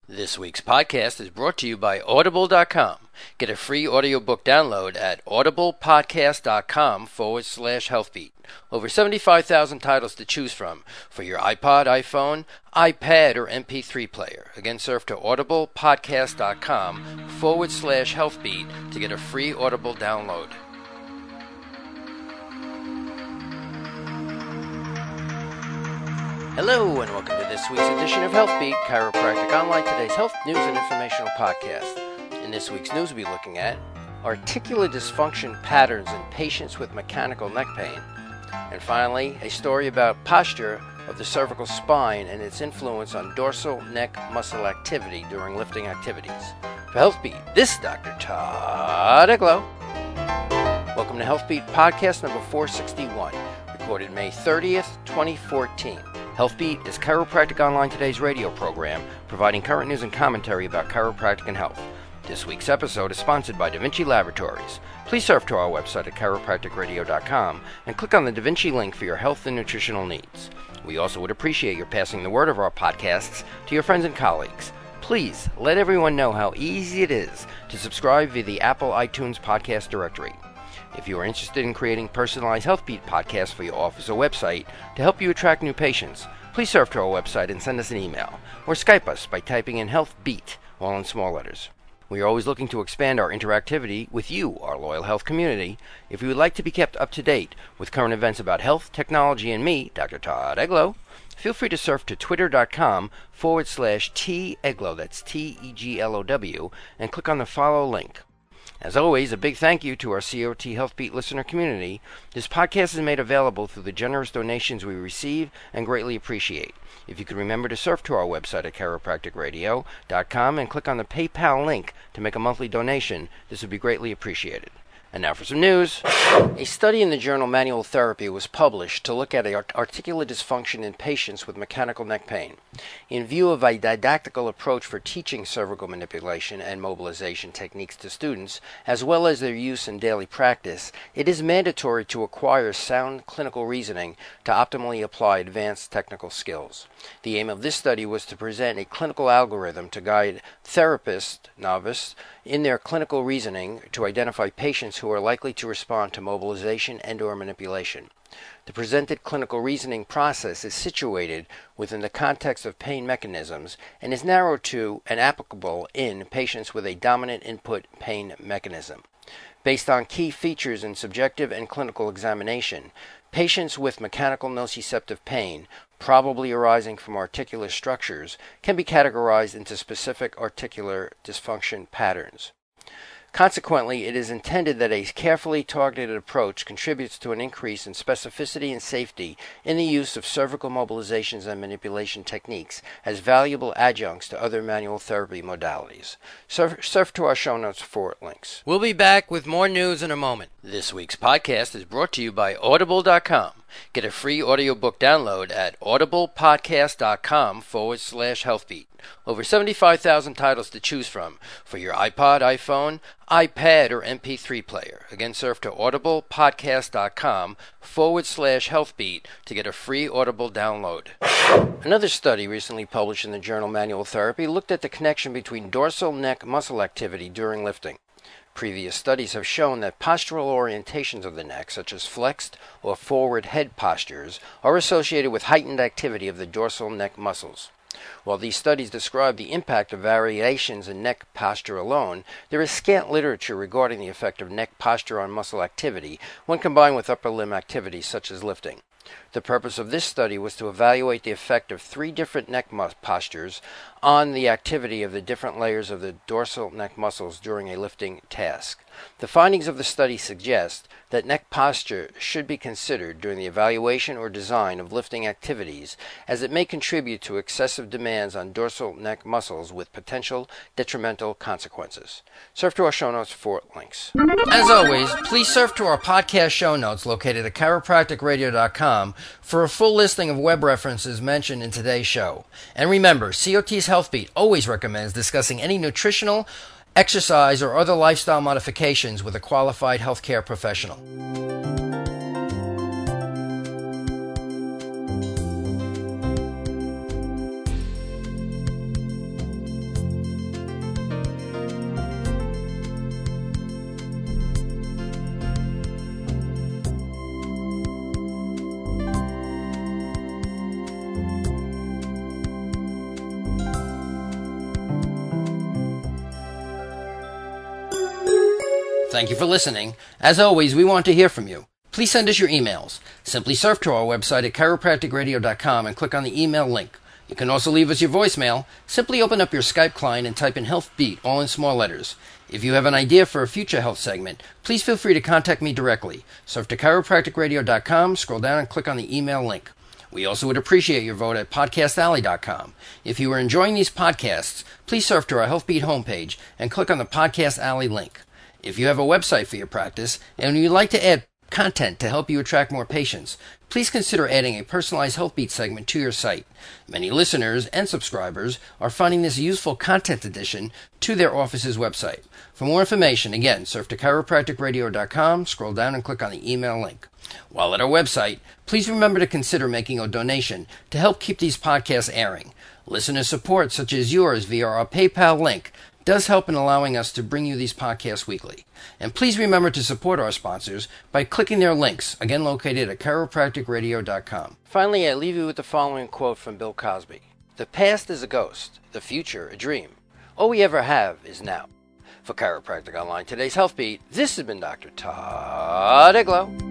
This week's podcast is brought to you by Audible.com. Get a free audiobook download at audiblepodcast.com/healthbeat. Over 75,000 titles to choose from for your iPod, iPhone, iPad, or MP3 player. Again, surf to audiblepodcast.com/healthbeat to get a free Audible download. Hello, and welcome to this week's edition of HealthBeat, Chiropractic Online, today's health news and informational podcast. In this week's news, we'll be looking at articular dysfunction patterns in patients with mechanical neck pain, and finally, a story about posture of the cervical spine and its influence on dorsal neck muscle activity during lifting activities. For HealthBeat, this is Dr. Todd Eglow. Welcome to HealthBeat podcast number 461, recorded May 30th, 2014. HealthBeat is Chiropractic Online Today's radio program, providing current news and commentary about chiropractic and health. This week's episode is sponsored by Da Vinci Laboratories. Please surf to our website at chiropracticradio.com and click on the Da Vinci link for your health and nutritional needs. We also would appreciate your passing the word of our podcasts to your friends and colleagues. Please let everyone know how easy it is to subscribe via the Apple iTunes podcast directory. If you are interested in creating personalized HealthBeat podcasts for your office or website to help you attract new patients, please surf to our website and send us an email, or Skype us by typing in HealthBeat, all in small letters. We are always looking to expand our interactivity with you, our loyal health community. If you would like to be kept up to date with current events about health, technology, and me, Dr. Todd Eglow, feel free to surf to twitter.com/TEglow, that's TEGLOW, and click on the follow link. As always, a big thank you to our COT HealthBeat listener community. This podcast is made available through the generous donations we receive and greatly appreciate. If you could remember to surf to our website at chiropracticradio.com and click on the PayPal link to make a monthly donation, this would be greatly appreciated. And now for some news. A study in the journal Manual Therapy was published to look at articular dysfunction in patients with mechanical neck pain. In view of a didactical approach for teaching cervical manipulation and mobilization techniques to students, as well as their use in daily practice, it is mandatory to acquire sound clinical reasoning to optimally apply advanced technical skills. The aim of this study was to present a clinical algorithm to guide therapists, novices, in their clinical reasoning to identify patients who are likely to respond to mobilization and/or manipulation. The presented clinical reasoning process is situated within the context of pain mechanisms and is narrowed to and applicable in patients with a dominant input pain mechanism. Based on key features in subjective and clinical examination, patients with mechanical nociceptive pain, probably arising from articular structures, can be categorized into specific articular dysfunction patterns. Consequently, it is intended that a carefully targeted approach contributes to an increase in specificity and safety in the use of cervical mobilizations and manipulation techniques as valuable adjuncts to other manual therapy modalities. Surf to our show notes for links. We'll be back with more news in a moment. This week's podcast is brought to you by Audible.com. Get a free audiobook download at audiblepodcast.com/healthbeat. Over 75,000 titles to choose from for your iPod, iPhone, iPad, or MP3 player. Again, surf to audiblepodcast.com/healthbeat to get a free Audible download. Another study recently published in the journal Manual Therapy looked at the connection between dorsal neck muscle activity during lifting. Previous studies have shown that postural orientations of the neck, such as flexed or forward head postures, are associated with heightened activity of the dorsal neck muscles. While these studies describe the impact of variations in neck posture alone, there is scant literature regarding the effect of neck posture on muscle activity when combined with upper limb activities such as lifting. The purpose of this study was to evaluate the effect of 3 different neck postures on the activity of the different layers of the dorsal neck muscles during a lifting task. The findings of the study suggest that neck posture should be considered during the evaluation or design of lifting activities, as it may contribute to excessive demands on dorsal neck muscles with potential detrimental consequences. Surf to our show notes for links. As always, please surf to our podcast show notes located at chiropracticradio.com for a full listing of web references mentioned in today's show. And remember, COT's HealthBeat always recommends discussing any nutritional, exercise, or other lifestyle modifications with a qualified healthcare professional. Thank you for listening. As always, we want to hear from you. Please send us your emails. Simply surf to our website at chiropracticradio.com and click on the email link. You can also leave us your voicemail. Simply open up your Skype client and type in Health Beat, all in small letters. If you have an idea for a future health segment, please feel free to contact me directly. Surf to chiropracticradio.com, scroll down and click on the email link. We also would appreciate your vote at podcastalley.com. If you are enjoying these podcasts, please surf to our Health Beat homepage and click on the Podcast Alley link. If you have a website for your practice and you'd like to add content to help you attract more patients, please consider adding a personalized Health Beat segment to your site. Many listeners and subscribers are finding this useful content addition to their office's website. For more information, again, surf to chiropracticradio.com, scroll down and click on the email link. While at our website, please remember to consider making a donation to help keep these podcasts airing. Listener support, such as yours via our PayPal link, does help in allowing us to bring you these podcasts weekly. And please remember to support our sponsors by clicking their links, again located at chiropracticradio.com. Finally, I leave you with the following quote from Bill Cosby. "The past is a ghost, the future a dream. All we ever have is now." For Chiropractic Online, today's Health Beat, this has been Dr. Todd Iglo.